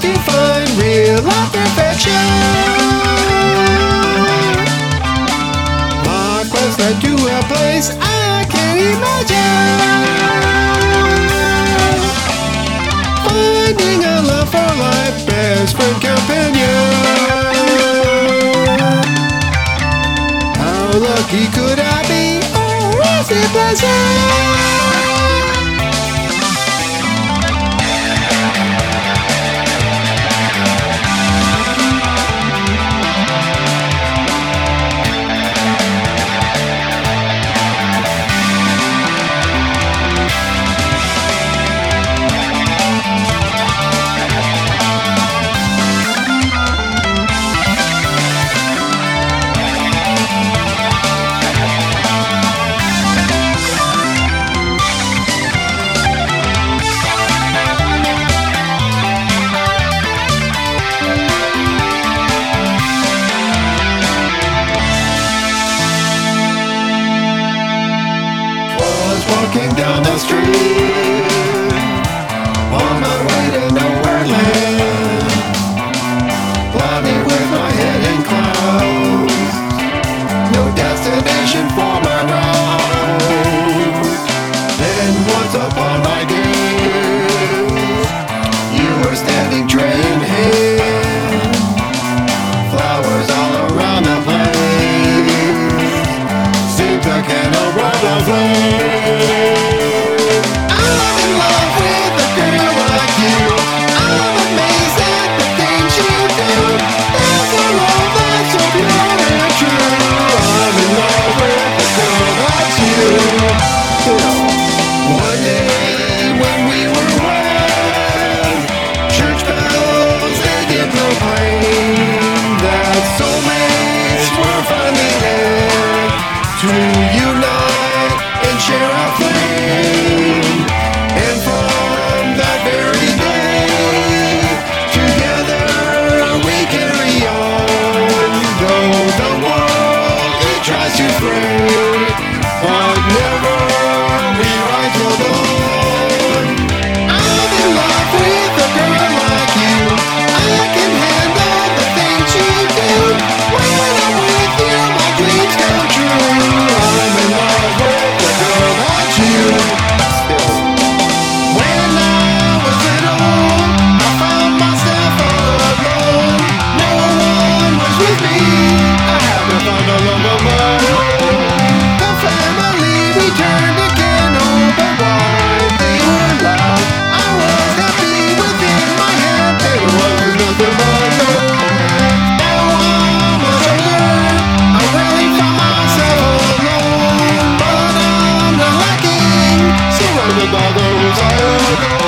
to find real life perfection. My quest led to a place I can't imagine. Finding a love for life, best friend, companion. How lucky could I be? Oh, is it pleasant? Walking down the street on my way to nowhere land, blinded with my head in clouds, no destination for my route. Then once upon my days, you were standing tray in hand, flowers all around the place, seems like an aroma flame. To unite and share our flame, and from that very day, together we carry on. Though the world it tries to break, but never we rise till dawn. I'm in love with a girl like you. I can handle the things you do. When I'm with you, my dreams come true. By those I adore.